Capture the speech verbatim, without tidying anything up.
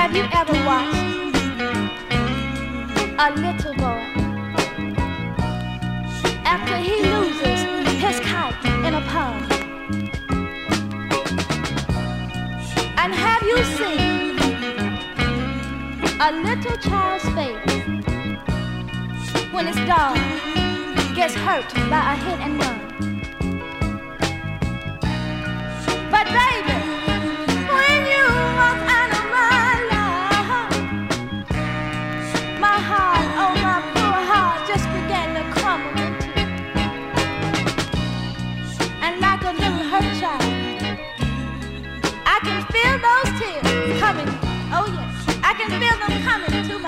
Have you ever watched a little boy after he loses his kite in a pond? And have you seen a little child's face when its dog gets hurt by a hit and run? But baby, when you walk out of my life, my heart, oh my poor heart, just began to crumble in two. And like a little hurt child, I can feel those tears coming. Oh yes, I can feel them coming to